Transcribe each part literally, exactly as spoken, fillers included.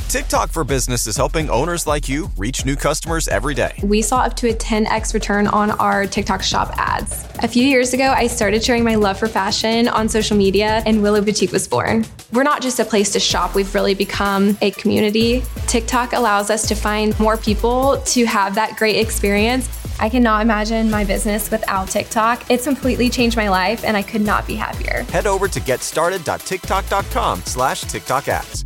TikTok for Business is helping owners like you reach new customers every day. We saw up to a ten x return on our TikTok shop ads. A few years ago, I started sharing my love for fashion on social media, and Willow Boutique was born. We're not just a place to shop, we've really become a community. TikTok allows us to find more people to have that great experience. I cannot imagine my business without TikTok. It's completely changed my life, and I could not be happier. Head over to getstarted.tiktok.com slash TikTok ads.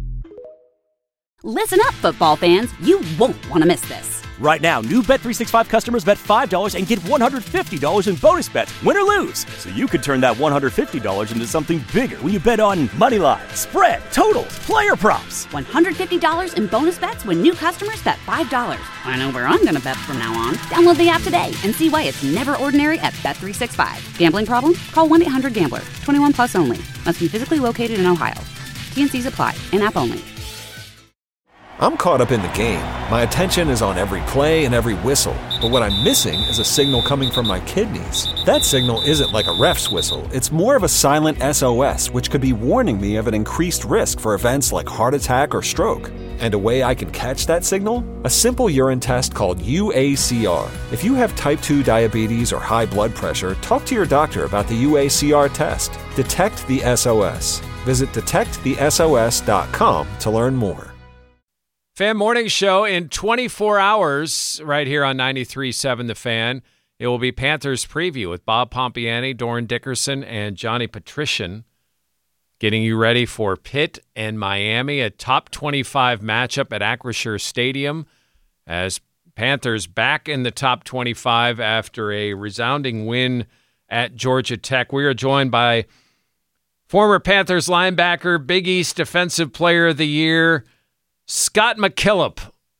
Listen up, football fans. You won't want to miss this. Right now, new Bet three sixty-five customers bet five dollars and get one hundred fifty dollars in bonus bets, win or lose. So you could turn that one hundred fifty dollars into something bigger when you bet on money line, spread, totals, player props. one hundred fifty dollars in bonus bets when new customers bet five dollars. I know where I'm going to bet from now on. Download the app today and see why it's never ordinary at Bet three sixty-five. Gambling problem? Call one eight hundred gambler. twenty-one plus only. Must be physically located in Ohio. T N Cs apply. In-app only. I'm caught up in the game. My attention is on every play and every whistle. But what I'm missing is a signal coming from my kidneys. That signal isn't like a ref's whistle. It's more of a silent S O S, which could be warning me of an increased risk for events like heart attack or stroke. And a way I can catch that signal? A simple urine test called U A C R. If you have type two diabetes or high blood pressure, talk to your doctor about the U A C R test. Detect the S O S. Visit detect the S O S dot com to learn more. Fan Morning Show in twenty-four hours right here on ninety-three point seven The Fan. It will be Panthers preview with Bob Pompiani, Doran Dickerson, and Johnny Patrician, getting you ready for Pitt and Miami, a top twenty-five matchup at Acrisure Stadium as Panthers back in the top twenty-five after a resounding win at Georgia Tech. We are joined by former Panthers linebacker, Big East Defensive Player of the Year, Scott McKillop.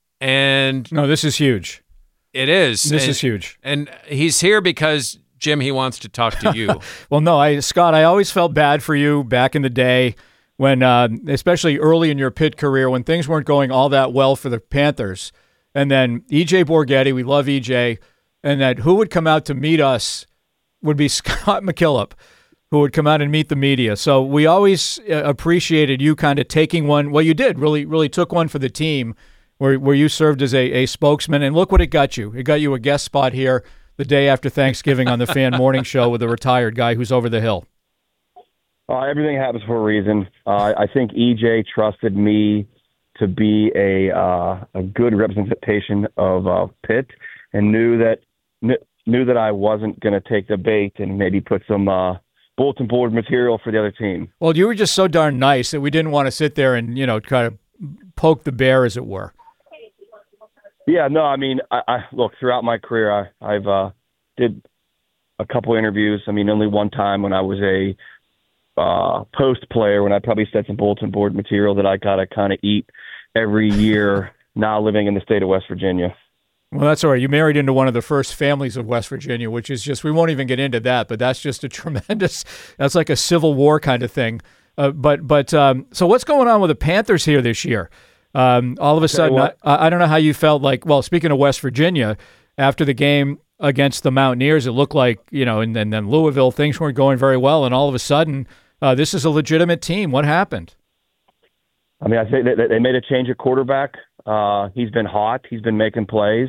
And no, this is huge. It is. This and, is huge. And he's here because, Jim, he wants to talk to you. Well, no, I Scott, I always felt bad for you back in the day when, uh, especially early in your Pitt career, when things weren't going all that well for the Panthers. And then E J Borghetti, we love E J, and that who would come out to meet us would be Scott McKillop, who would come out and meet the media. So we always uh, appreciated you kind of taking one. Well, you did really, really took one for the team where where you served as a, a spokesman. And look what it got you. It got you a guest spot here the day after Thanksgiving on the Fan Morning Show with a retired guy who's over the hill. Uh, everything happens for a reason. Uh, I think E J trusted me to be a uh, a good representation of uh, Pitt and knew that kn- knew that I wasn't going to take the bait and maybe put some uh, – bulletin board material for the other team. Well, you were just so darn nice that we didn't want to sit there and, you know, kind of poke the bear, as it were. Yeah, no, I mean, I, I look, throughout my career, I, I've uh, did a couple interviews. I mean, only one time when I was a uh, post player, when I probably said some bulletin board material that I got to kind of eat every year now living in the state of West Virginia. Well, that's all right. You married into one of the first families of West Virginia, which is just, we won't even get into that, but that's just a tremendous, that's like a Civil War kind of thing. Uh, but, but um, so what's going on with the Panthers here this year? Um, all of a sudden, I, I don't know how you felt like, well, speaking of West Virginia, after the game against the Mountaineers, it looked like, you know, and, and then Louisville, things weren't going very well. And all of a sudden, uh, this is a legitimate team. What happened? I mean, I think they, they made a change at quarterback. Uh, he's been hot. He's been making plays.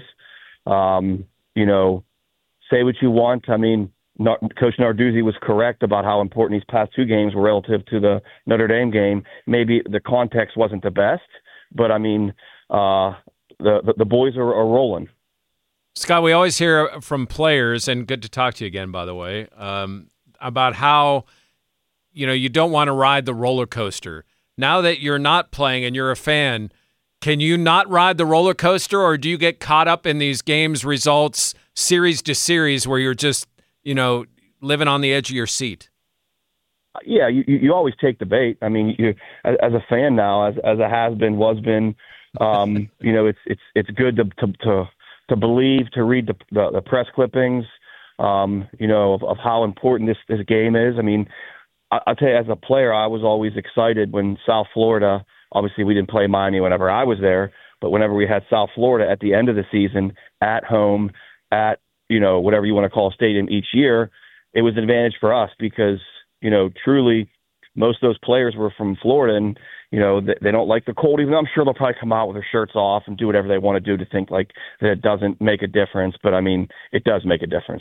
Um, you know, say what you want. I mean, Nar- Coach Narduzzi was correct about how important these past two games were relative to the Notre Dame game. Maybe the context wasn't the best, but I mean, uh, the, the the boys are, are rolling. Scott, we always hear from players, and good to talk to you again, by the way, um, about how, you know, you don't want to ride the roller coaster. Now that you're not playing and you're a fan, can you not ride the roller coaster, or do you get caught up in these games results series to series where you're just, you know, living on the edge of your seat? Yeah, you, you always take the bait. I mean, you as, as a fan now, as as a has been, was been, um, you know, it's it's it's good to to to, to believe, to read the, the, the press clippings, um, you know, of, of how important this this game is. I mean, I, I'll tell you, as a player, I was always excited when South Florida. Obviously, we didn't play Miami whenever I was there, but whenever we had South Florida at the end of the season, at home, at, you know, whatever you want to call a stadium each year, it was an advantage for us because, you know, truly most of those players were from Florida. And, you know, they, they don't like the cold. Even though I'm sure they'll probably come out with their shirts off and do whatever they want to do to think like that it doesn't make a difference. But I mean, it does make a difference.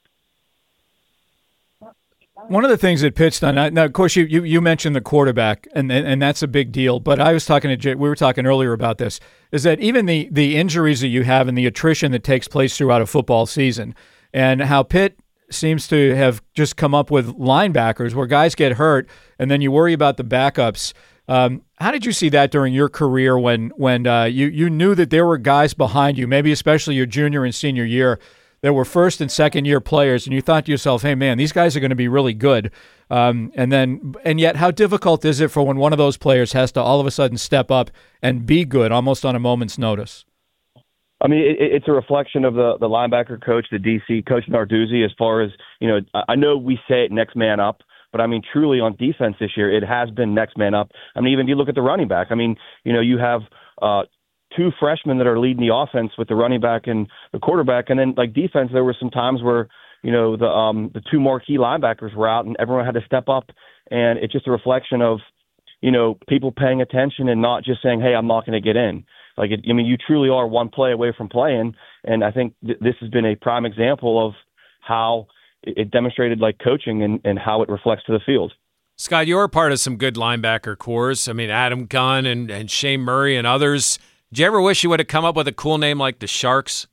One of the things that Pitt's done, now of course you, you, you mentioned the quarterback, and, and and that's a big deal. But I was talking to Jay, we were talking earlier about this, is that even the the injuries that you have and the attrition that takes place throughout a football season, and how Pitt seems to have just come up with linebackers where guys get hurt, and then you worry about the backups. Um, how did you see that during your career when when uh, you you knew that there were guys behind you, maybe especially your junior and senior year, that were first and second year players, and you thought to yourself, hey man, these guys are going to be really good. Um, and then, and yet how difficult is it for when one of those players has to all of a sudden step up and be good almost on a moment's notice? I mean, it, it's a reflection of the, the linebacker coach, the D C, Coach Narduzzi, as far as, you know, I know we say it next man up, but I mean, truly on defense this year, it has been next man up. I mean, even if you look at the running back, I mean, you know, you have uh, two freshmen that are leading the offense with the running back and the quarterback. And then like defense, there were some times where, you know, the, um, the two marquee linebackers were out and everyone had to step up. And it's just a reflection of, you know, people paying attention and not just saying, hey, I'm not going to get in. Like, it, I mean, you truly are one play away from playing. And I think th- this has been a prime example of how it, it demonstrated like coaching and, and how it reflects to the field. Scott, you're a part of some good linebacker cores. I mean, Adam Gunn and, and Shane Murray and others. Did you ever wish you would have come up with a cool name like the Sharks?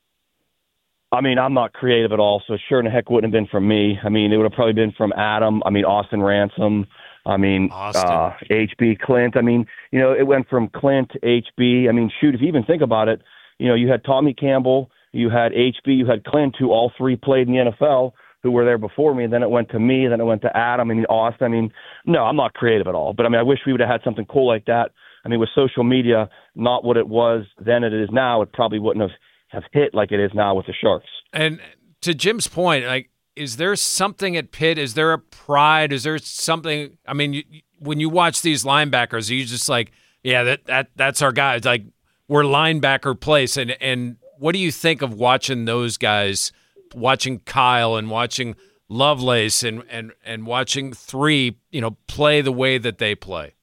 I mean, I'm not creative at all, so sure in the heck wouldn't have been from me. I mean, it would have probably been from Adam. I mean, Austin Ransom. I mean, uh, H B Clint. I mean, you know, it went from Clint to H B. I mean, shoot, if you even think about it, you know, you had Tommy Campbell, you had H B, you had Clint, who all three played in the N F L, who were there before me. And then it went to me, then it went to Adam. I mean, Austin. I mean, no, I'm not creative at all. But I mean, I wish we would have had something cool like that. I mean, with social media, not what it was then it is now, it probably wouldn't have, have hit like it is now with the Sharks. And to Jim's point, like, is there something at Pitt? Is there a pride? Is there something? I mean, you, when you watch these linebackers, you just like, yeah, that that that's our guys. Like, we're linebacker place. And and what do you think of watching those guys, watching Kyle and watching Lovelace and and and watching three, you know, play the way that they play?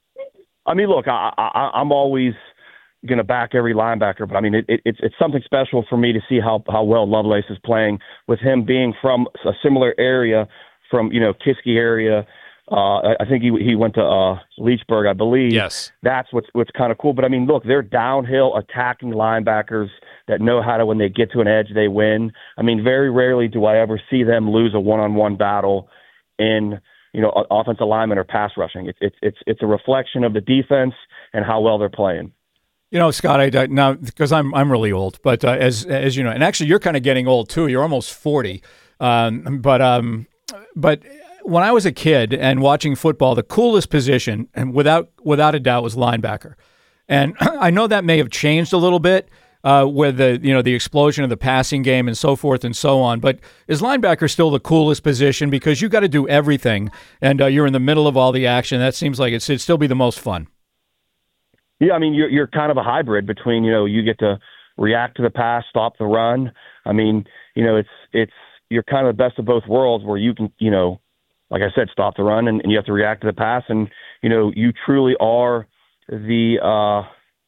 I mean, look, I, I, I'm always going to back every linebacker, but I mean, it, it, it's it's something special for me to see how, how well Lovelace is playing with him being from a similar area, from, you know, Kiski area. Uh, I, I think he he went to uh, Leechburg, I believe. Yes. That's what's what's kind of cool. But I mean, look, they're downhill attacking linebackers that know how to, when they get to an edge, they win. I mean, very rarely do I ever see them lose a one-on-one battle in, you know, offensive lineman or pass rushing. It's it's it's it's a reflection of the defense and how well they're playing. You know, Scott, I, I now because I'm I'm really old, but uh, as as you know, and actually you're kind of getting old too. You're almost forty, um, but um, but when I was a kid and watching football, the coolest position, and without without a doubt, was linebacker. And I know that may have changed a little bit uh, with the you know the explosion of the passing game and so forth and so on. But is linebacker still the coolest position because you got to do everything, and uh, you're in the middle of all the action? That seems like it's, it'd still be the most fun. Yeah, I mean, you're you're kind of a hybrid between, you know, you get to react to the pass, stop the run. I mean, you know, it's it's you're kind of the best of both worlds where you can, you know, like I said, stop the run and, and you have to react to the pass, and you know, you truly are the. Uh,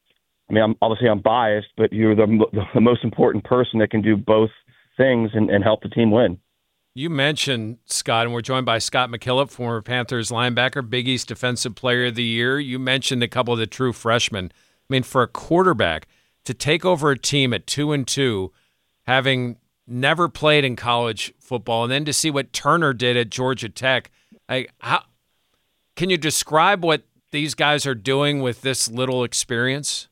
I mean, I'm, obviously I'm biased, but you're the the most important person that can do both things and, and help the team win. You mentioned, Scott, and we're joined by Scott McKillop, former Panthers linebacker, Big East Defensive Player of the Year. You mentioned a couple of the true freshmen. I mean, for a quarterback to take over a team at two and two, having never played in college football, and then to see what Turner did at Georgia Tech, I, how can you describe what these guys are doing with this little experience?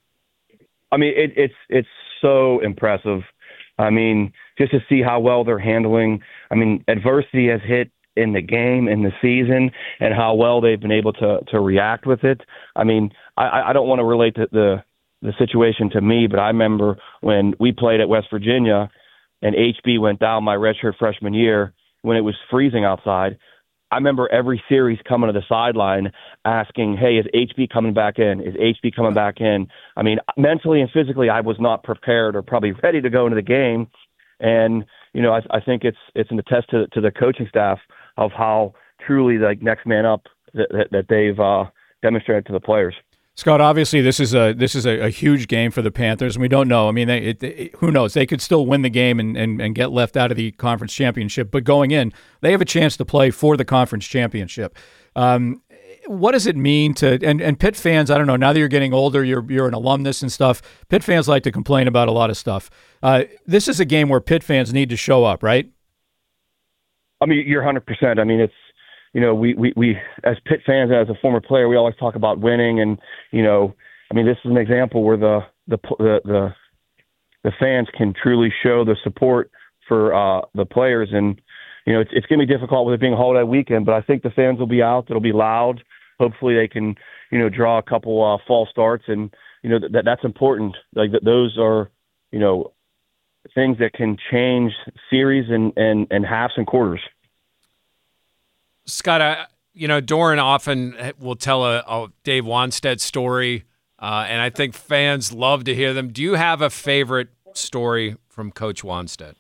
I mean, it, it's it's so impressive. I mean, just to see how well they're handling. I mean, adversity has hit in the game, in the season, and how well they've been able to to react with it. I mean, I, I don't want to relate the, the the situation to me, but I remember when we played at West Virginia and H B went down my redshirt freshman year when it was freezing outside. I remember every series coming to the sideline asking, hey, is H B coming back in? Is H B coming back in? I mean, mentally and physically, I was not prepared or probably ready to go into the game. And, you know, I, I think it's it's an attest to, to the coaching staff of how truly, like, next man up that, that, that they've uh, demonstrated to the players. Scott, obviously this is a this is a, a huge game for the Panthers, and we don't know. I mean, they, it, it, who knows? They could still win the game and, and, and get left out of the conference championship. But going in, they have a chance to play for the conference championship. Um, what does it mean to and, and Pitt fans? I don't know. Now that you're getting older, you're you're an alumnus and stuff. Pitt fans like to complain about a lot of stuff. Uh, this is a game where Pitt fans need to show up, right? I mean, you're one hundred percent. I mean, it's. You know, we, we, we, as Pitt fans, as a former player, we always talk about winning. And, you know, I mean, this is an example where the, the, the, the, the fans can truly show the support for uh, the players. And, you know, it's, it's going to be difficult with it being a holiday weekend, but I think the fans will be out. It'll be loud. Hopefully they can, you know, draw a couple uh, false starts. And, you know, that that's important. Like that, those are, you know, things that can change series and, and, and halves and quarters. Scott, I, you know, Doran often will tell a, a Dave Wannstedt story, uh, and I think fans love to hear them. Do you have a favorite story from Coach Wannstedt?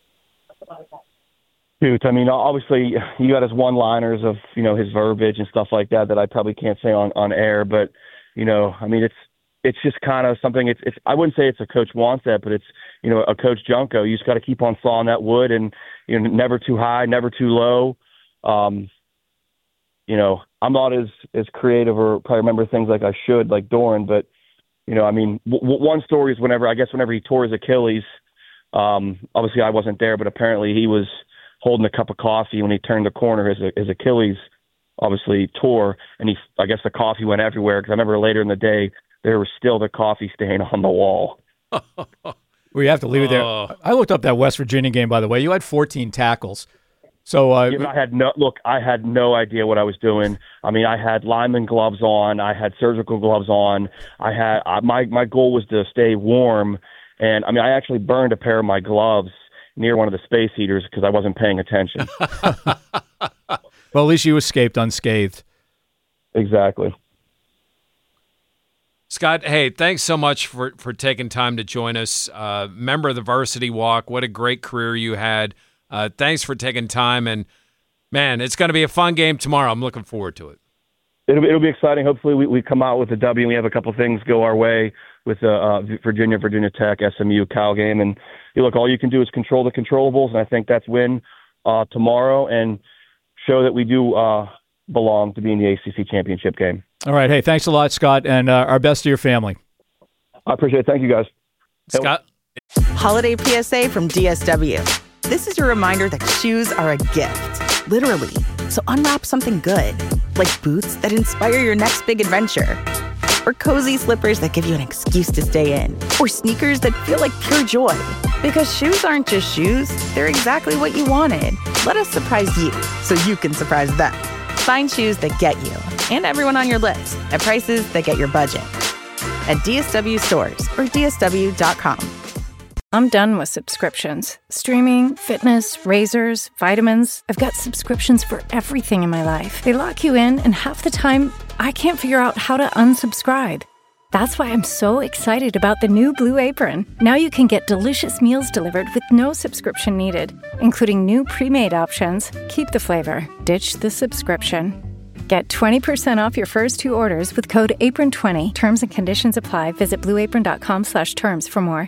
Dude, I mean, obviously, you got his one-liners of, you know, his verbiage and stuff like that that I probably can't say on, on air, but, you know, I mean, it's it's just kind of something, it's, it's I wouldn't say it's a Coach Wannstedt, but it's, you know, a Coach Junko. You just got to keep on sawing that wood and, you know, never too high, never too low. Um, you know, I'm not as, as creative or probably remember things like I should, like Doran, but, you know, I mean, w- one story is whenever, I guess whenever he tore his Achilles, um, obviously I wasn't there, but apparently he was holding a cup of coffee when he turned the corner, his, his Achilles obviously tore, and he, I guess the coffee went everywhere, because I remember later in the day, there was still the coffee stain on the wall. We have to leave it there. Oh. I looked up that West Virginia game, by the way. You had fourteen tackles. So uh, yeah, I had no look. I had no idea what I was doing. I mean, I had lineman gloves on. I had surgical gloves on. I had uh, my my goal was to stay warm, and I mean, I actually burned a pair of my gloves near one of the space heaters because I wasn't paying attention. Well, at least you escaped unscathed. Exactly. Scott, hey, thanks so much for, for taking time to join us. Uh, member of the Varsity Walk, what a great career you had. Uh, thanks for taking time, and man, it's going to be a fun game tomorrow. I'm looking forward to it. It'll be, it'll be exciting. Hopefully, we, we come out with a W, and we have a couple things go our way with uh, uh, Virginia, Virginia Tech, S M U, Cal game. And you look, all you can do is control the controllables, and I think that's win uh, tomorrow and show that we do uh, belong to be in the A C C championship game. All right. Hey, thanks a lot, Scott, and uh, our best to your family. I appreciate it. Thank you, guys. Scott? Holiday P S A from D S W. This is your reminder that shoes are a gift, literally. So unwrap something good, like boots that inspire your next big adventure, or cozy slippers that give you an excuse to stay in, or sneakers that feel like pure joy. Because shoes aren't just shoes, they're exactly what you wanted. Let us surprise you so you can surprise them. Find shoes that get you and everyone on your list at prices that get your budget at D S W stores or D S W dot com. I'm done with subscriptions. Streaming, fitness, razors, vitamins. I've got subscriptions for everything in my life. They lock you in, and half the time, I can't figure out how to unsubscribe. That's why I'm so excited about the new Blue Apron. Now you can get delicious meals delivered with no subscription needed, including new pre-made options. Keep the flavor, ditch the subscription. Get twenty percent off your first two orders with code apron twenty. Terms and conditions apply. Visit blueapron.com slash terms for more.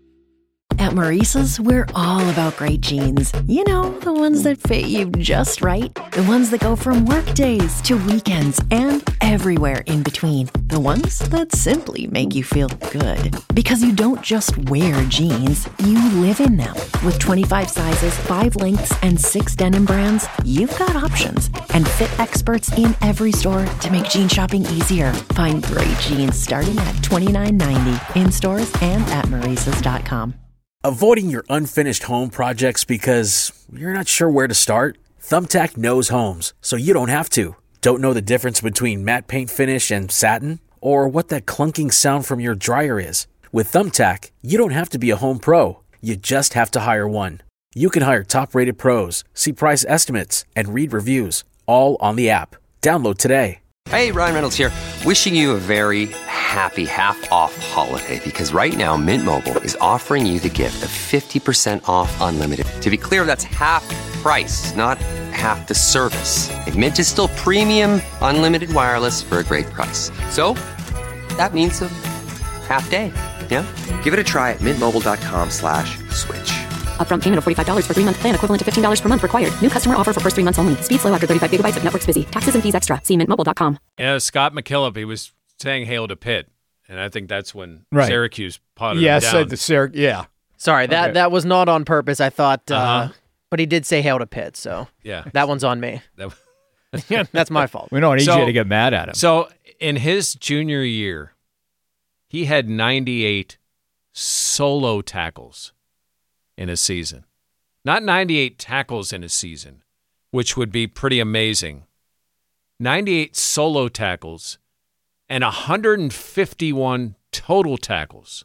At Maurice's, we're all about great jeans. You know, the ones that fit you just right. The ones that go from work days to weekends and everywhere in between. The ones that simply make you feel good. Because you don't just wear jeans, you live in them. With twenty-five sizes, five lengths, and six denim brands, you've got options. And fit experts in every store to make jean shopping easier. Find great jeans starting at twenty-nine ninety in stores and at Maurices dot com. Avoiding your unfinished home projects because you're not sure where to start? Thumbtack knows homes, so you don't have to. Don't know the difference between matte paint finish and satin? Or what that clunking sound from your dryer is? With Thumbtack, you don't have to be a home pro. You just have to hire one. You can hire top-rated pros, see price estimates, and read reviews, all on the app. Download today. Hey, Ryan Reynolds here, wishing you a very happy half-off holiday, because right now Mint Mobile is offering you the gift of fifty percent off unlimited. To be clear, that's half price, not half the service. And Mint is still premium, unlimited wireless for a great price. So that means a half day. Yeah? Give it a try at mintmobile.com slash switch. Upfront payment of forty-five dollars for three-month plan equivalent to fifteen dollars per month required. New customer offer for first three months only. Speed slow after thirty-five gigabytes if network's busy. Taxes and fees extra. See mint mobile dot com. Yeah, Scott McKillop, he was saying hail to Pitt. And I think that's when right. Syracuse potted yeah, him down. said the Syrac- yeah. Sorry, that, okay. that was not on purpose. I thought, uh, uh-huh. but he did say hail to Pitt, so yeah. that one's on me. That, That's my fault. We don't need so, you to get mad at him. So in his junior year, he had ninety-eight solo tackles in a season. Not ninety-eight tackles in a season, which would be pretty amazing. ninety-eight solo tackles and one hundred fifty-one total tackles,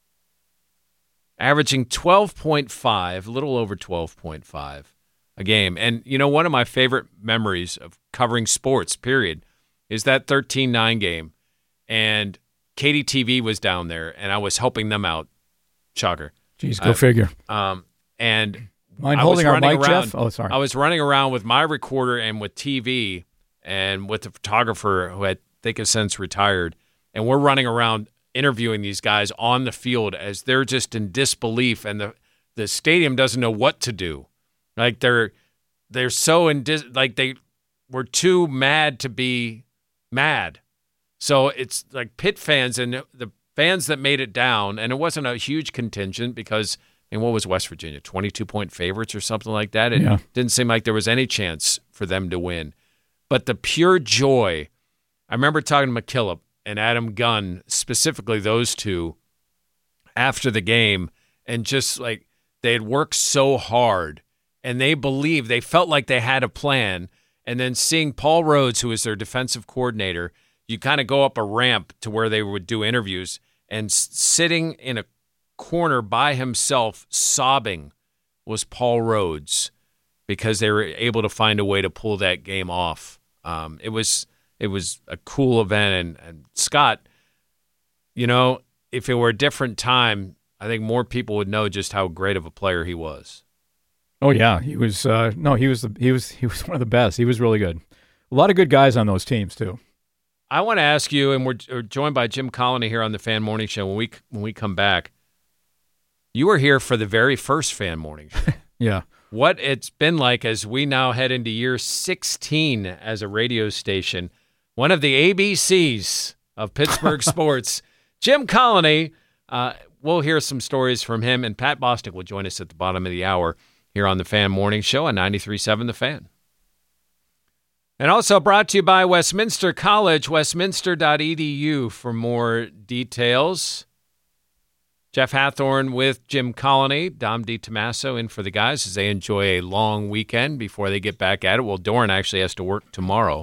averaging twelve point five, a little over twelve point five a game. And, you know, one of my favorite memories of covering sports, period, is that thirteen nine game. And K D T V was down there, and I was helping them out. Shocker. Jeez, go uh, figure. Um, and Mind I holding was our mic, around, Jeff? Oh, sorry. I was running around with my recorder and with T V and with the photographer who had, I think, has since retired. And we're running around interviewing these guys on the field as they're just in disbelief, and the, the stadium doesn't know what to do. Like they're they're so in dis, like they were too mad to be mad. So it's like Pitt fans and the fans that made it down, and it wasn't a huge contingent because, I mean, what was West Virginia, twenty-two point favorites or something like that? It yeah. didn't seem like there was any chance for them to win. But the pure joy, I remember talking to McKillop and Adam Gunn, specifically those two, after the game, and just like they had worked so hard, and they believed, they felt like they had a plan, and then seeing Paul Rhodes, who was their defensive coordinator, you kind of go up a ramp to where they would do interviews, and s- sitting in a corner by himself sobbing was Paul Rhodes because they were able to find a way to pull that game off. Um, it was it was a cool event, and, and Scott, you know, if it were a different time, I think more people would know just how great of a player he was. Oh yeah, he was. Uh, no, he was the he was he was one of the best. He was really good. A lot of good guys on those teams too. I want to ask you, and we're, we're joined by Jim Colony here on the Fan Morning Show. When we when we come back, you were here for the very first Fan Morning Show. Yeah. What it's been like as we now head into year sixteen as a radio station, one of the A B Cs of Pittsburgh sports. Jim Colony, uh, we'll hear some stories from him, and Pat Bostic will join us at the bottom of the hour here on the Fan Morning Show on ninety-three point seven The Fan. And also brought to you by Westminster College, westminster dot e d u for more details. Jeff Hathorn with Jim Colony, Dom DiTomaso in for the guys as they enjoy a long weekend before they get back at it. Well, Doran actually has to work tomorrow.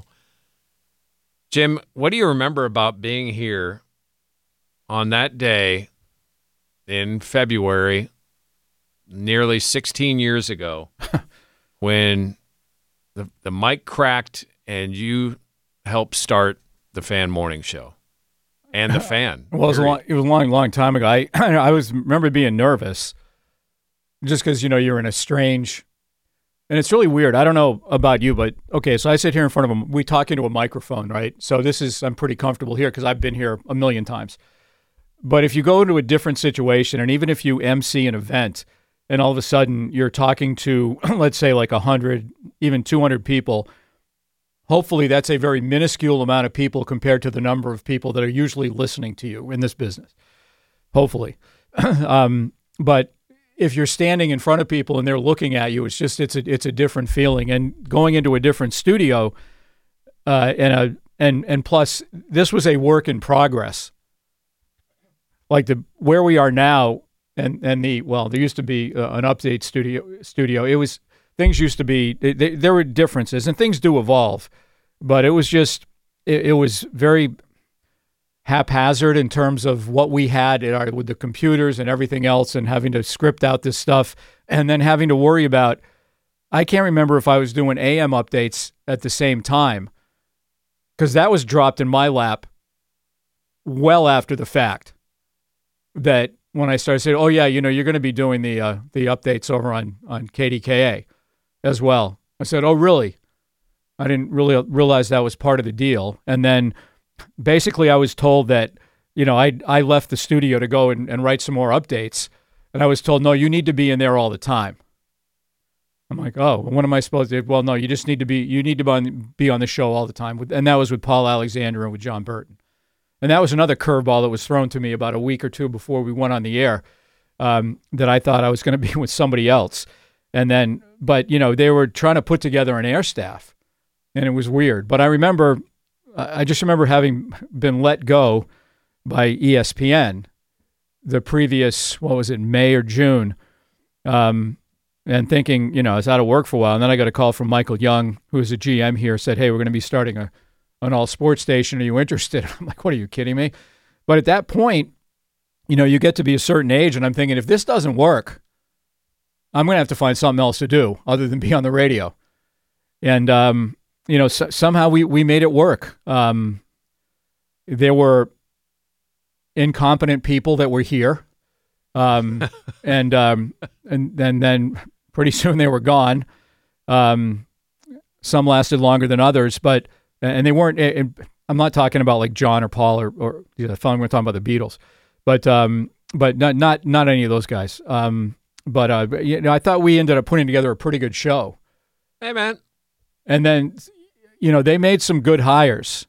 Jim, what do you remember about being here on that day in February, nearly sixteen years ago, when the, the mic cracked and you helped start the Fan Morning Show? And the Fan. Well, it was a long, it was a long, long time ago. I I was remember being nervous, just because you know you're in a strange, and it's really weird. I don't know about you, but okay. So I sit here in front of him. We talk into a microphone, right? So this is I'm pretty comfortable here because I've been here a million times. But if you go into a different situation, and even if you M C an event, and all of a sudden you're talking to, let's say, like a hundred, even two hundred people. Hopefully that's a very minuscule amount of people compared to the number of people that are usually listening to you in this business. Hopefully. um, but if you're standing in front of people and they're looking at you, it's just, it's a, it's a different feeling. And going into a different studio, uh, and a, and, and plus this was a work in progress. Like the, where we are now and, and the, well, there used to be uh, an update studio studio. It was, Things used to be, they, they, there were differences, and things do evolve, but it was just, it, it was very haphazard in terms of what we had in our, with the computers and everything else, and having to script out this stuff, and then having to worry about, I can't remember if I was doing A M updates at the same time, because that was dropped in my lap well after the fact, that when I started saying, oh yeah, you know, you're going to be doing the uh, the updates over on, on K D K A. As well. I said, oh, really? I didn't really realize that was part of the deal. And then basically I was told that, you know, I I left the studio to go and, and write some more updates. And I was told, no, you need to be in there all the time. I'm like, oh, what am I supposed to do? Well, no, you just need to be, you need to be on, be on the show all the time. And that was with Paul Alexander and with John Burton. And that was another curveball that was thrown to me about a week or two before we went on the air, um, that I thought I was going to be with somebody else. And then, but, you know, they were trying to put together an air staff, and it was weird. But I remember, I just remember having been let go by E S P N the previous, what was it, May or June, um, and thinking, you know, I was out of work for a while. And then I got a call from Michael Young, who is a G M here, said, hey, we're going to be starting a an all-sports station. Are you interested? I'm like, what are you kidding me? But at that point, you know, you get to be a certain age, and I'm thinking, if this doesn't work, I'm going to have to find something else to do other than be on the radio. And, um, you know, so, somehow we, we made it work. Um, there were incompetent people that were here. Um, and, um, and, and then pretty soon they were gone. Um, some lasted longer than others, but, and they weren't, and I'm not talking about like John or Paul or, or you know, the phone, we're talking about the Beatles, but, um, but not, not, not any of those guys. Um, but, uh, you know, I thought we ended up putting together a pretty good show. Hey, man. And then, you know, they made some good hires.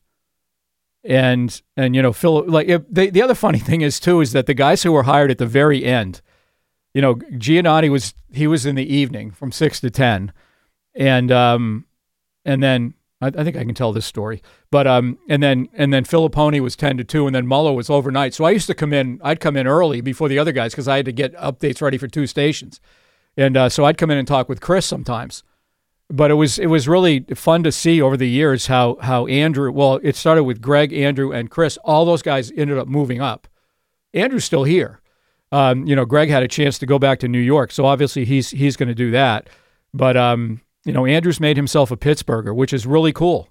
And, and, you know, Phil, like, if they, the other funny thing is, too, is that the guys who were hired at the very end, you know, Giannotti was, he was in the evening from six to ten. And, um, and then, I, I think I can tell this story, but, um, and then, and then Filipponi was ten to two, and then Muller was overnight. So I used to come in, I'd come in early before the other guys because I had to get updates ready for two stations. And, uh, so I'd come in and talk with Chris sometimes. But it was it was really fun to see over the years how how Andrew, well, it started with Greg, Andrew, and Chris. All those guys ended up moving up. Andrew's still here. Um, you know, Greg had a chance to go back to New York, so obviously he's he's going to do that. But um, you know, Andrew's made himself a Pittsburgher, which is really cool.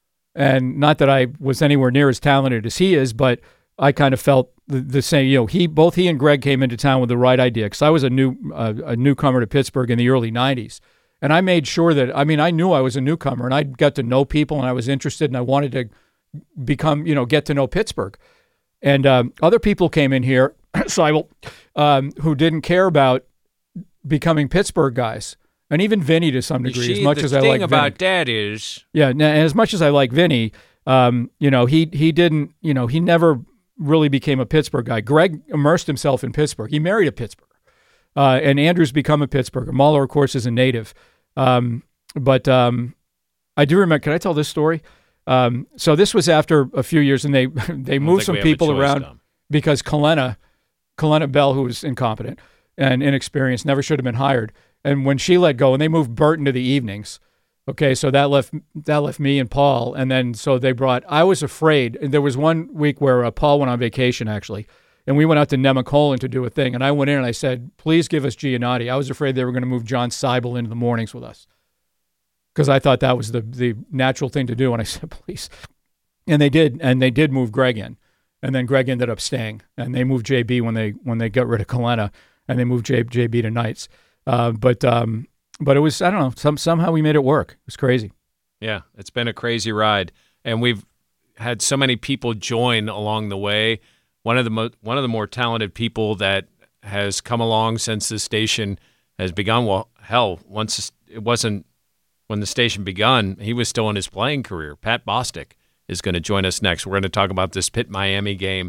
And not that I was anywhere near as talented as he is, but I kind of felt the, the same. You know, he both he and Greg came into town with the right idea because I was a new uh, a newcomer to Pittsburgh in the early nineties. And I made sure that, I mean, I knew I was a newcomer and I got to know people and I was interested and I wanted to become, you know, get to know Pittsburgh. And um, other people came in here, Seibel, um, who didn't care about becoming Pittsburgh guys. And even Vinny to some degree, See, as much the as I thing like about Vinny. that is... Yeah, and as much as I like Vinny, um, you know, he he didn't, you know, he never really became a Pittsburgh guy. Greg immersed himself in Pittsburgh. He married a Pittsburgher. Uh, and Andrew's become a Pittsburgher. Muller, of course, is a native. Um, but um, I do remember, can I tell this story? Um, so this was after a few years, and they they moved some people around Tom. because Kalena, Kalena Bell, who was incompetent and inexperienced, never should have been hired. And when she let go, and they moved Burton to the evenings, okay, so that left that left me and Paul, and then so they brought, I was afraid, and there was one week where uh, Paul went on vacation, actually, and we went out to Nemacolin to do a thing. And I went in and I said, please give us Giannotti. I was afraid they were going to move John Seibel into the mornings with us because I thought that was the, the natural thing to do. And I said, please. And they did. And they did move Greg in. And then Greg ended up staying. And they moved J B when they when they got rid of Kalena. And they moved J, JB to nights. Uh, but um, but it was, I don't know, some, somehow we made it work. It was crazy. Yeah, it's been a crazy ride. And we've had so many people join along the way. One of the mo- one of the more talented people that has come along since the station has begun. Well, hell, once it wasn't when the station begun, he was still in his playing career. Pat Bostic is going to join us next. We're going to talk about this Pitt Miami game.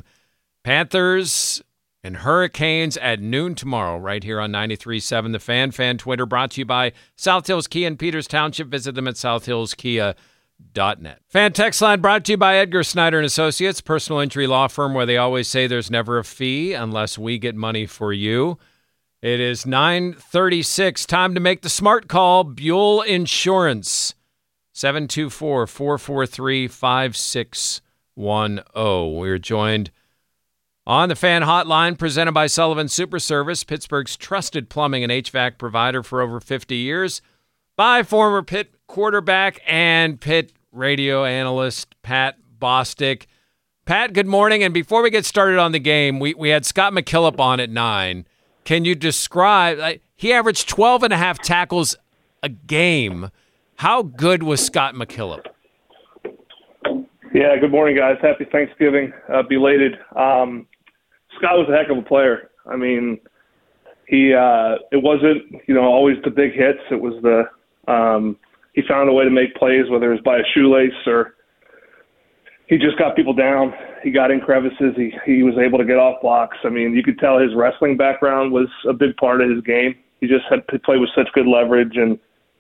Panthers and Hurricanes at noon tomorrow, right here on ninety-three point seven The Fan. Fan Twitter brought to you by South Hills Kia in Peters Township. Visit them at south hills kia dot net. Fan text line brought to you by Edgar Snyder and Associates, personal injury law firm where they always say there's never a fee unless we get money for you. It is nine thirty-six. Time to make the smart call. Buell Insurance. seven two four, four four three, five six one zero. We're joined on the Fan Hotline presented by Sullivan Super Service, Pittsburgh's trusted plumbing and H V A C provider for over fifty years, by former Pitt quarterback and Pitt radio analyst Pat Bostic. Pat, good morning. And before we get started on the game, we, we had Scott McKillop on at nine. Can you describe, like, he averaged twelve and a half tackles a game. How good was Scott McKillop? Yeah, good morning, guys. Happy Thanksgiving, uh, belated. Um, Scott was a heck of a player. I mean, he uh, it wasn't, you know, always the big hits. It was the um, he found a way to make plays, whether it was by a shoelace or he just got people down. He got in crevices. He he was able to get off blocks. I mean, you could tell his wrestling background was a big part of his game. He just had to play with such good leverage and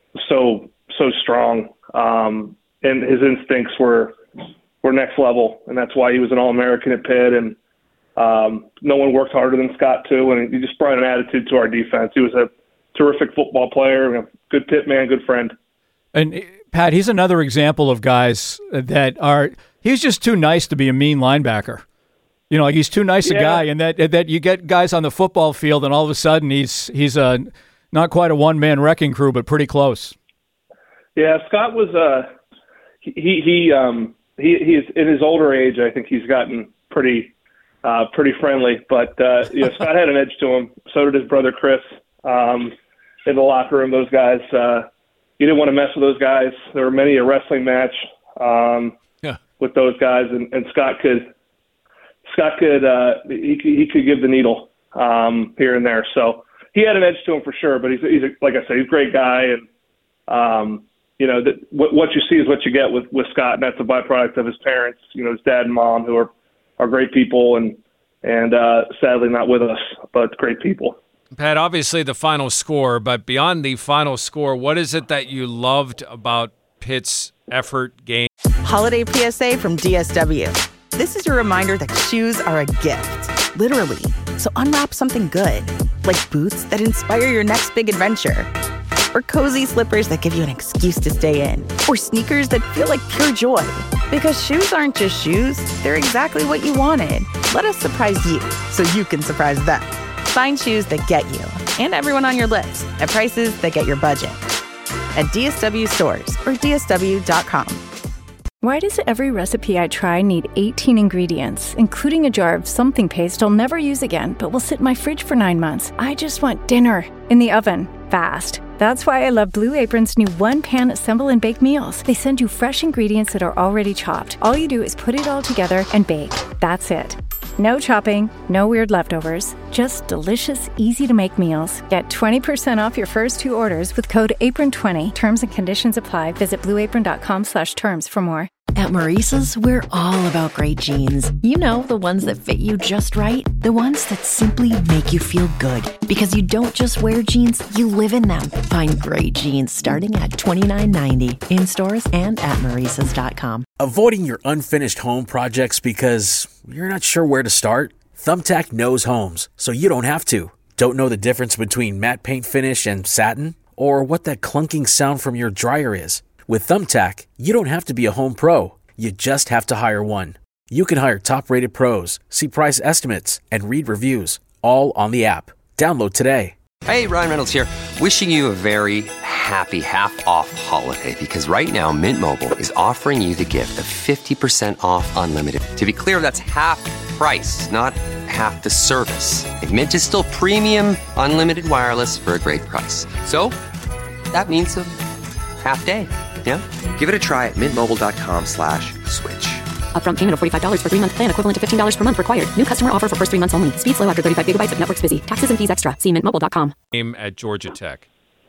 so so strong. Um, and his instincts were were next level, and that's why he was an All-American at Pitt. And um, no one worked harder than Scott too. And he just brought an attitude to our defense. He was a terrific football player, a good Pitt man, good friend. And Pat, he's another example of guys that are. He's just too nice to be a mean linebacker. You know, like he's too nice Yeah. a guy, and that that you get guys on the football field, and all of a sudden he's he's a not quite a one man wrecking crew, but pretty close. Yeah, Scott was uh he he um he he's in his older age. I think he's gotten pretty uh pretty friendly, but uh you know, Scott had an edge to him. So did his brother Chris. Um, in the locker room, those guys. Uh, you didn't want to mess with those guys. There were many a wrestling match. Um, Yeah. with those guys, and, and Scott could, Scott could, uh, he could, he could give the needle um, here and there. So he had an edge to him for sure. But he's, he's a, like I said, he's a great guy, and um, you know that what, what you see is what you get with, with Scott, and that's a byproduct of his parents. You know, his dad and mom, who are are great people, and and uh, sadly not with us, but great people. Pat, obviously the final score, but beyond the final score, what is it that you loved about Pitt's effort, game? Holiday P S A from D S W. This is your reminder that shoes are a gift, literally. So unwrap something good, like boots that inspire your next big adventure, or cozy slippers that give you an excuse to stay in, or sneakers that feel like pure joy. Because shoes aren't just shoes, they're exactly what you wanted. Let us surprise you so you can surprise them. Find shoes that get you and everyone on your list at prices that get your budget. At D S W stores or D S W dot com. Why does every recipe I try need eighteen ingredients, including a jar of something paste I'll never use again, but will sit in my fridge for nine months? I just want dinner in the oven, fast. That's why I love Blue Apron's new one-pan assemble and bake meals. They send you fresh ingredients that are already chopped. All you do is put it all together and bake. That's it. No chopping, no weird leftovers, just delicious, easy-to-make meals. Get twenty percent off your first two orders with code apron twenty. Terms and conditions apply. Visit blueapron.com slash terms for more. At Maurice's, we're all about great jeans. You know, the ones that fit you just right. The ones that simply make you feel good. Because you don't just wear jeans, you live in them. Find great jeans starting at twenty-nine ninety in stores and at maurices dot com. Avoiding your unfinished home projects because you're not sure where to start? Thumbtack knows homes, so you don't have to. Don't know the difference between matte paint finish and satin? Or what that clunking sound from your dryer is? With Thumbtack, you don't have to be a home pro. You just have to hire one. You can hire top-rated pros, see price estimates, and read reviews, all on the app. Download today. Hey, Ryan Reynolds here. Wishing you a very happy half-off holiday because right now Mint Mobile is offering you the gift of fifty percent off unlimited. To be clear, that's half price, not half the service. And Mint is still premium unlimited wireless for a great price. So that means a half day. Yeah? Give it a try at mintmobile.com slash switch. Upfront payment of forty-five dollars for three-month plan equivalent to fifteen dollars per month required. New customer offer for first three months only. Speed slow after thirty-five gigabytes if network's busy. Taxes and fees extra. See mint mobile dot com. Game at Georgia Tech.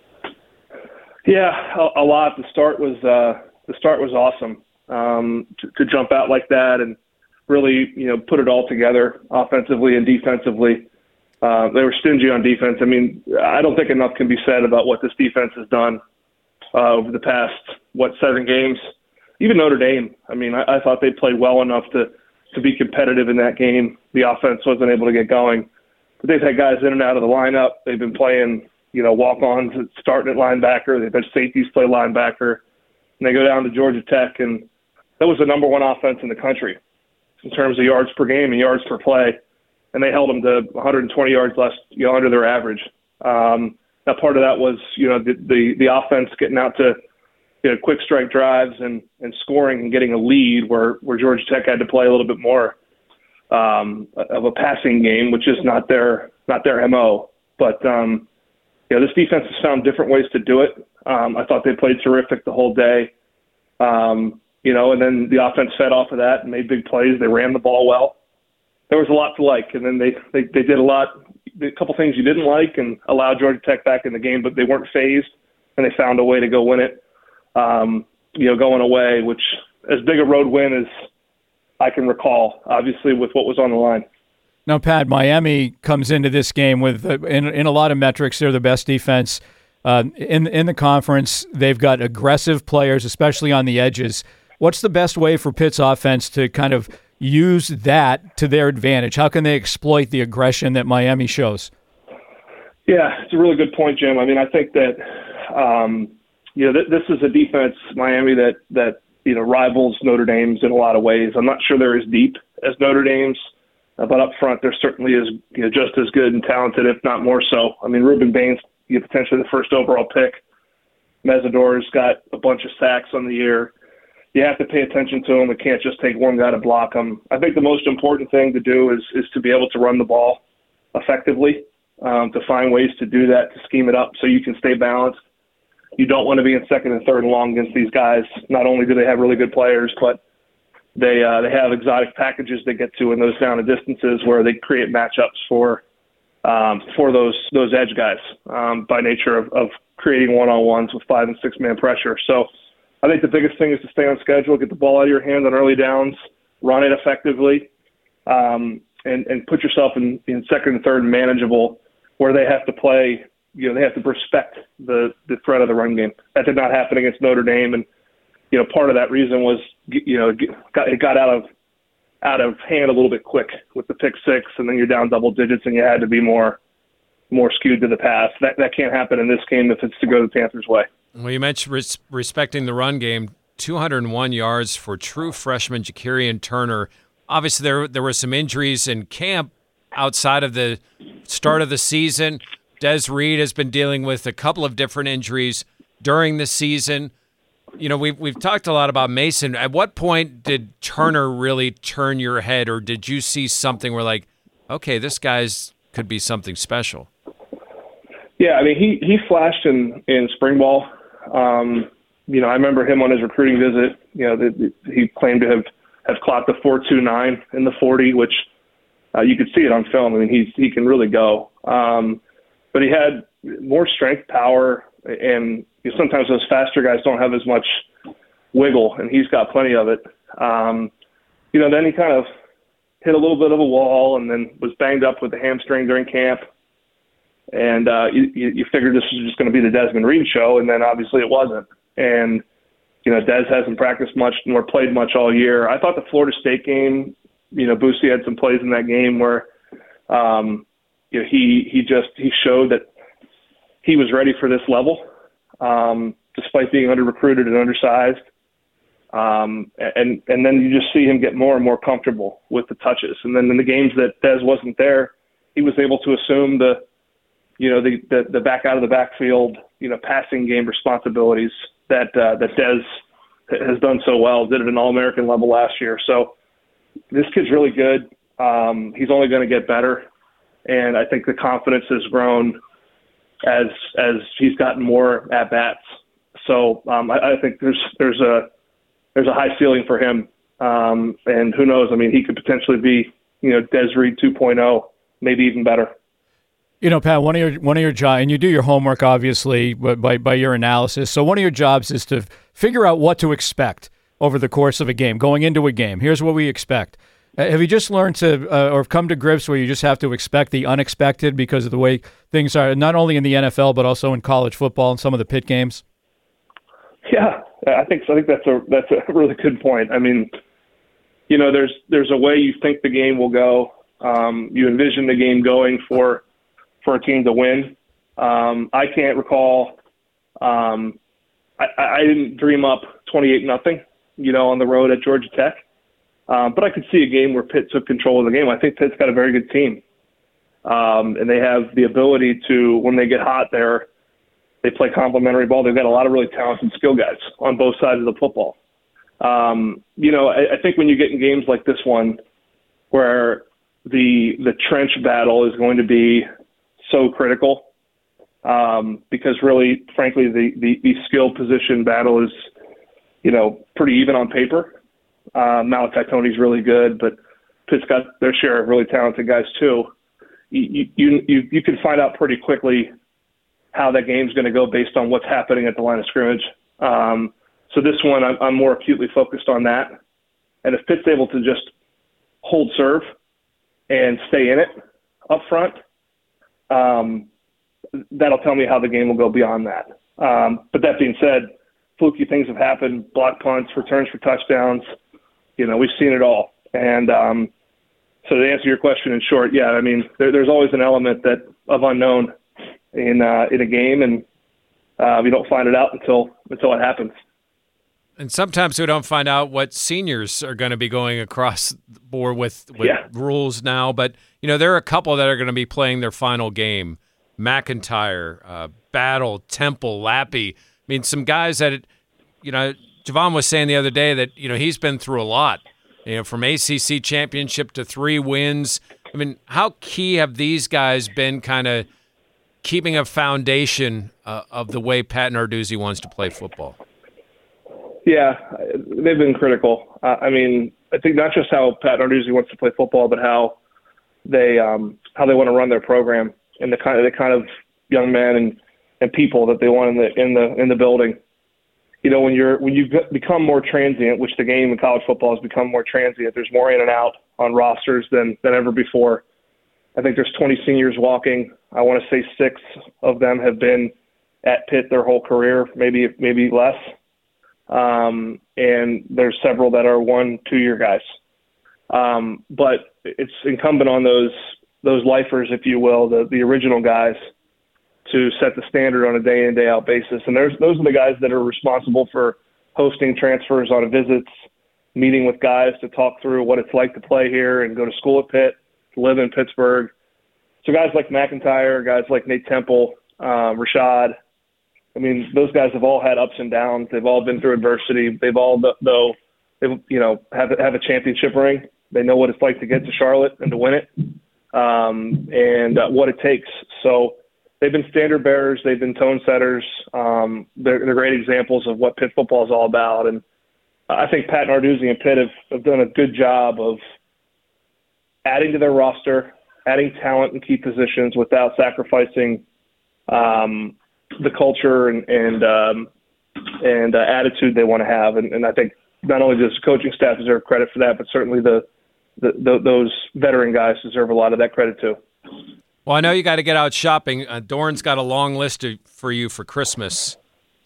Yeah, a, a lot. The start was uh, the start was awesome. Um, to, to jump out like that and really, you know, put it all together offensively and defensively. Uh, they were stingy on defense. I mean, I don't think enough can be said about what this defense has done uh, over the past what seven games. Even Notre Dame. I mean, I, I thought they played well enough to to be competitive in that game. The offense wasn't able to get going, but they've had guys in and out of the lineup. They've been playing, you know, walk-ons starting at linebacker. They've had safeties play linebacker. And they go down to Georgia Tech, and that was the number one offense in the country in terms of yards per game and yards per play. And they held them to one hundred twenty yards less, you know, under their average. Um, now, part of that was, you know, the, the, the offense getting out to, you know, quick strike drives and, and scoring and getting a lead where, where Georgia Tech had to play a little bit more um, of a passing game, which is not their not their M O. But, um, you know, this defense has found different ways to do it. Um, I thought they played terrific the whole day. Um, you know, and then the offense fed off of that and made big plays. They ran the ball well. There was a lot to like, and then they, they, they did a lot, a couple things you didn't like and allowed Georgia Tech back in the game, but they weren't phased, and they found a way to go win it, um, you know, going away, which as big a road win as I can recall, obviously, with what was on the line. Now, Pat, Miami comes into this game with, uh, in, in a lot of metrics, they're the best defense uh, in, in the conference. They've got aggressive players, especially on the edges. What's the best way for Pitt's offense to kind of use that to their advantage? How can they exploit the aggression that Miami shows? Yeah, it's a really good point, Jim. I mean, I think that, um, you know, th- this is a defense, Miami, that, that, you know, rivals Notre Dame's in a lot of ways. I'm not sure they're as deep as Notre Dame's, uh, but up front, they're certainly as, you know, just as good and talented, if not more so. I mean, Ruben Baines, you know, potentially the first overall pick. Mesidor's got a bunch of sacks on the year. You have to pay attention to him. It can't just take one guy to block him. I think the most important thing to do is is to be able to run the ball effectively, um, to find ways to do that, to scheme it up so you can stay balanced. You don't want to be in second and third and long against these guys. Not only do they have really good players, but they uh, they have exotic packages they get to in those down and distances where they create matchups for um, for those those edge guys um, by nature of, of creating one-on-ones with five and six man pressure. So I think the biggest thing is to stay on schedule, get the ball out of your hand on early downs, run it effectively, um, and, and put yourself in, in second and third and manageable where they have to play, you know, they have to respect the, the threat of the run game. That did not happen against Notre Dame. And, you know, part of that reason was, you know, it got, it got out of out of hand a little bit quick with the pick six, and then you're down double digits and you had to be more more skewed to the pass. That, that can't happen in this game if it's to go the Panthers' way. Well, you mentioned res- respecting the run game. two hundred one yards for true freshman Ja'Kerian Turner. Obviously, there there were some injuries in camp outside of the start of the season. Des Reed has been dealing with a couple of different injuries during the season. You know, we've we've talked a lot about Mason. At what point did Turner really turn your head, or did you see something where like, okay, this guy's could be something special? Yeah, I mean, he he flashed in in spring ball. Um, you know, I remember him on his recruiting visit. You know, the, the, he claimed to have, have clocked a four two nine in the forty, which uh, you could see it on film. I mean, he's, he can really go. Um, but he had more strength, power, and you know, sometimes those faster guys don't have as much wiggle, and he's got plenty of it. Um, you know, then he kind of hit a little bit of a wall and then was banged up with a hamstring during camp. And uh, you, you figured this was just going to be the Desmond Reed show, and then obviously it wasn't. And, you know, Des hasn't practiced much nor played much all year. I thought the Florida State game, you know, Boosie had some plays in that game where, um, you know, he, he just he showed that he was ready for this level, um, despite being under-recruited and undersized. Um, and, and then you just see him get more and more comfortable with the touches. And then in the games that Des wasn't there, he was able to assume the, you know, the, the, the back out of the backfield, you know, passing game responsibilities that uh, that Des has done so well, did at an All-American level last year. So this kid's really good. Um, he's only going to get better. And I think the confidence has grown as as he's gotten more at-bats. So um, I, I think there's there's a there's a high ceiling for him. Um, and who knows? I mean, he could potentially be, you know, Des Reed two point oh, maybe even better. You know, Pat, one of your one of your jobs, and you do your homework, obviously, by by your analysis. So one of your jobs is to figure out what to expect over the course of a game, going into a game. Here's what we expect. Uh, have you just learned to, uh, or come to grips where you just have to expect the unexpected because of the way things are, not only in the N F L but also in college football and some of the Pitt games? Yeah, I think so. I think that's a that's a really good point. I mean, you know, there's there's a way you think the game will go. Um, you envision the game going for. for a team to win. Um, I can't recall. Um, I, I didn't dream up twenty-eight nothing, you know, on the road at Georgia Tech. Um, but I could see a game where Pitt took control of the game. I think Pitt's got a very good team. Um, and they have the ability to, when they get hot there, they play complementary ball. They've got a lot of really talented skill guys on both sides of the football. Um, you know, I, I think when you get in games like this one, where the the trench battle is going to be so critical, um, because really, frankly, the, the, the skill position battle is, you know, pretty even on paper. Uh, Malachi Tony's really good, but Pitt's got their share of really talented guys too. You you you, you can find out pretty quickly how that game's going to go based on what's happening at the line of scrimmage. Um, so this one, I'm, I'm more acutely focused on that. And if Pitt's able to just hold serve and stay in it up front, um, that'll tell me how the game will go beyond that. Um, but that being said, fluky things have happened, block punts, returns for touchdowns. You know, we've seen it all. And um, so to answer your question in short, yeah, I mean, there, there's always an element that of unknown in uh, in a game, and uh, we don't find it out until until it happens. And sometimes we don't find out what seniors are going to be going across the board with, with yeah. rules now. But, you know, there are a couple that are going to be playing their final game. McIntyre, uh, Battle, Temple, Lappy. I mean, some guys that, it, you know, Javon was saying the other day that, you know, he's been through a lot, you know, from A C C championship to three wins. I mean, how key have these guys been kind of keeping a foundation uh, of the way Pat Narduzzi wants to play football? Yeah, they've been critical. Uh, I mean, I think not just how Pat Narduzzi wants to play football, but how they um, how they want to run their program and the kind of the kind of young men and, and people that they want in the in the in the building. You know, when you're when you become more transient, which the game in college football has become more transient. There's more in and out on rosters than than ever before. I think there's twenty seniors walking. I want to say six of them have been at Pitt their whole career, maybe maybe less. Um, and there's several that are one, two-year guys. Um, but it's incumbent on those those lifers, if you will, the, the original guys, to set the standard on a day-in, day-out basis. And there's those are the guys that are responsible for hosting transfers on visits, meeting with guys to talk through what it's like to play here and go to school at Pitt, to live in Pittsburgh. So guys like McIntyre, guys like Nate Temple, uh, Rashad, I mean, those guys have all had ups and downs. They've all been through adversity. They've all, though, they've, you know, have have a championship ring. They know what it's like to get to Charlotte and to win it, um, and uh, what it takes. So they've been standard bearers. They've been tone setters. Um, they're, they're great examples of what Pitt football is all about. And I think Pat Narduzzi and Pitt have, have done a good job of adding to their roster, adding talent in key positions without sacrificing um, the culture and and um, and uh, attitude they want to have, and, and I think not only does the coaching staff deserve credit for that, but certainly the, the, the those veteran guys deserve a lot of that credit too. Well, I know you got to get out shopping. Uh, Doran's got a long list of, for you for Christmas,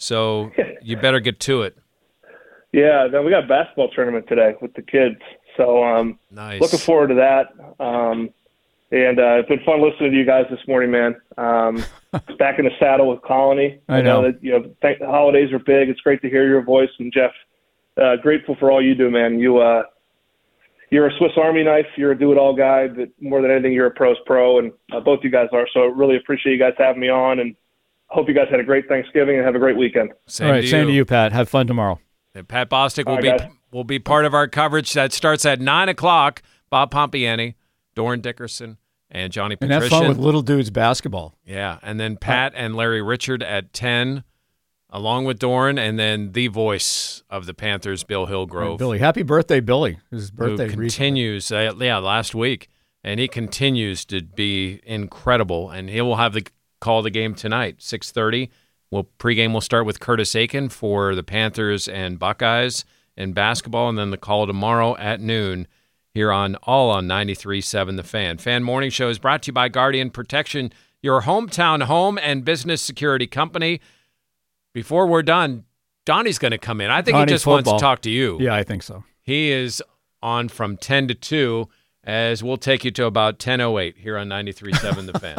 so you better get to it. Yeah, then we got a basketball tournament today with the kids, so um, nice. Looking forward to that. Um, And uh, it's been fun listening to you guys this morning, man. Um, back in the saddle with Colony. I know. that, you know, thank, the holidays are big. It's great to hear your voice. And Jeff, uh, grateful for all you do, man. You, uh, you're a Swiss Army knife. You're a do-it-all guy, but more than anything, you're a pro's pro, and uh, both you guys are. So I really appreciate you guys having me on, and hope you guys had a great Thanksgiving and have a great weekend. Same All right, to same you. to you, Pat. Have fun tomorrow. And Pat Bostic will All be right, guys. will be part of our coverage that starts at nine o'clock. Bob Pompiani, Doran Dickerson, and Johnny And Patrician. have fun with Little Dudes basketball. Yeah, and then Pat and Larry Richard at ten, along with Doran, and then the voice of the Panthers, Bill Hillgrove. Right, Billy, happy birthday, Billy. His birthday who recently. continues, uh, yeah, last week, and he continues to be incredible, and he will have the call the game tonight, six thirty. Well, pregame will start with Curtis Aiken for the Panthers and Buckeyes in basketball, and then the call tomorrow at noon here on all on ninety-three point seven The Fan. Fan Morning Show is brought to you by Guardian Protection, your hometown home and business security company. Before we're done, Donnie's going to come in. I think Donnie he just football. wants to talk to you. Yeah, I think so. He is on from ten to two, as we'll take you to about ten oh eight here on ninety-three point seven The Fan.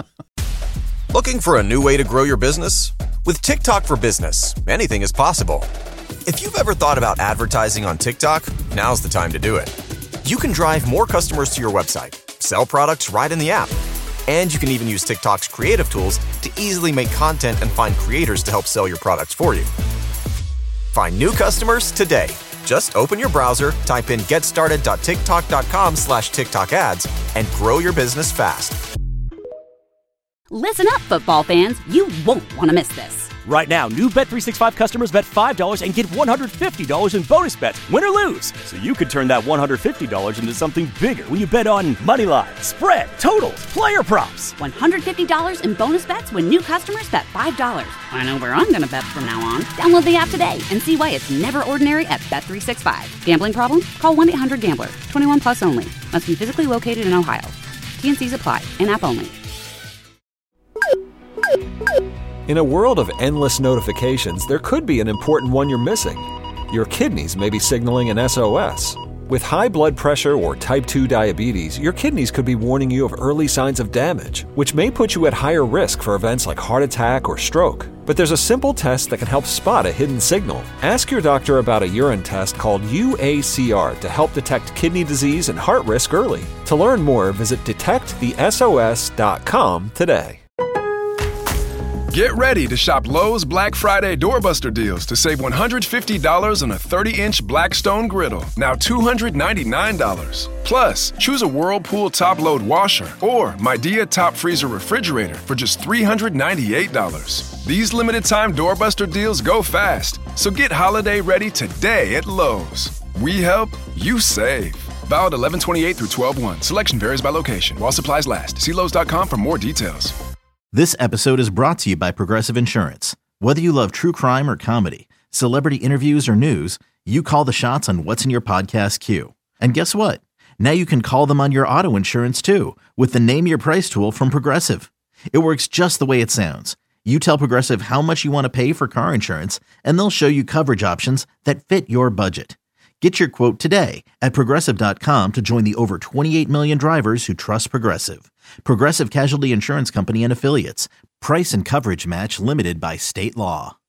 Looking for a new way to grow your business? With TikTok for Business, anything is possible. If you've ever thought about advertising on TikTok, now's the time to do it. You can drive more customers to your website, sell products right in the app, and you can even use TikTok's creative tools to easily make content and find creators to help sell your products for you. Find new customers today. Just open your browser, type in getstarted.tiktok.com slash TikTok ads, and grow your business fast. Listen up, football fans. You won't want to miss this. Right now, new Bet three sixty-five customers bet five dollars and get one hundred fifty dollars in bonus bets, win or lose. So you could turn that one hundred fifty dollars into something bigger when you bet on money line, spread, totals, player props. one hundred fifty dollars in bonus bets when new customers bet five dollars. I know where I'm going to bet from now on. Download the app today and see why it's never ordinary at Bet three sixty-five. Gambling problem? Call one eight hundred gambler. twenty-one plus only. Must be physically located in Ohio. T N Cs apply. In-app only. In a world of endless notifications, there could be an important one you're missing. Your kidneys may be signaling an S O S. With high blood pressure or type two diabetes, your kidneys could be warning you of early signs of damage, which may put you at higher risk for events like heart attack or stroke. But there's a simple test that can help spot a hidden signal. Ask your doctor about a urine test called U A C R to help detect kidney disease and heart risk early. To learn more, visit detect the S O S dot com today. Get ready to shop Lowe's Black Friday Doorbuster deals to save one hundred fifty dollars on a thirty-inch Blackstone griddle, now two hundred ninety-nine dollars. Plus, choose a Whirlpool top-load washer or Midea top freezer refrigerator for just three hundred ninety-eight dollars. These limited-time Doorbuster deals go fast, so get holiday ready today at Lowe's. We help, you save. Valid eleven twenty-eight through twelve one. Selection varies by location. While supplies last. See Lowe's dot com for more details. This episode is brought to you by Progressive Insurance. Whether you love true crime or comedy, celebrity interviews or news, you call the shots on what's in your podcast queue. And guess what? Now you can call them on your auto insurance too with the Name Your Price tool from Progressive. It works just the way it sounds. You tell Progressive how much you want to pay for car insurance, and they'll show you coverage options that fit your budget. Get your quote today at Progressive dot com to join the over twenty-eight million drivers who trust Progressive. Progressive Casualty Insurance Company and Affiliates. Price and coverage match limited by state law.